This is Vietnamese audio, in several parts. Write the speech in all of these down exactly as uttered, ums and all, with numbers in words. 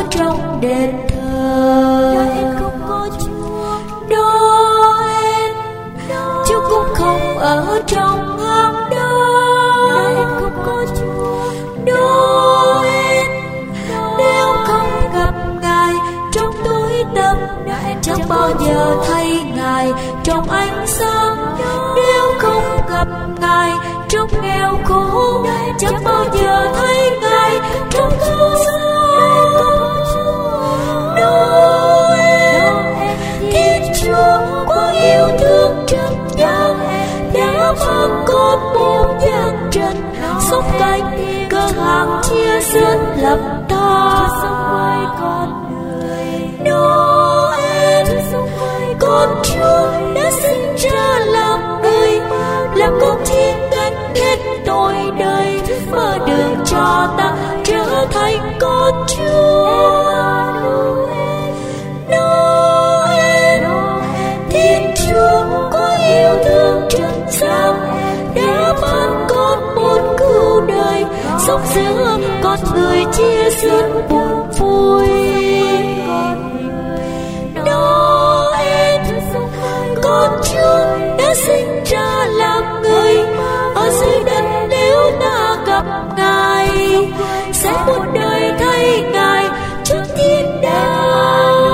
trong đền thờ. Noel không có Chúa, Noel, Chúa cũng không ở trong hang đó. Noel không có Chúa, Noel, nếu không gặp Ngài trong tối tăm, chẳng bao giờ thấy Ngài trong ánh sáng. Nếu không gặp Ngài trong nghèo khổ, chẳng bao giờ thấy Ngài trong thương xót. Noel, Thiên Chúa quá yêu thương trần gian, đã mang con buông gian trần, sống cánh cơ hàng chia sớt lập ta. Noel, con Chúa đã sinh ra làm người, làm con thiên gánh hết tội đời, mở đường cho ta trở thành con Chúa. Noel, Thiên Chúa có yêu thương trần gian, đã ban con một cứu đời, sống giữa con người chia sớt buồn vui. Noel, con Chúa đã sinh ra làm người, ở dưới đất nếu ta gặp Ngài, sẽ một đời thay Ngài trước thiên đàng.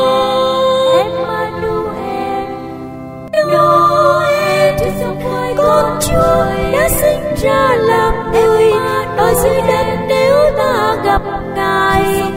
Noel, con Chúa đã sinh ra làm người, ở dưới đất nếu ta gặp Ngài,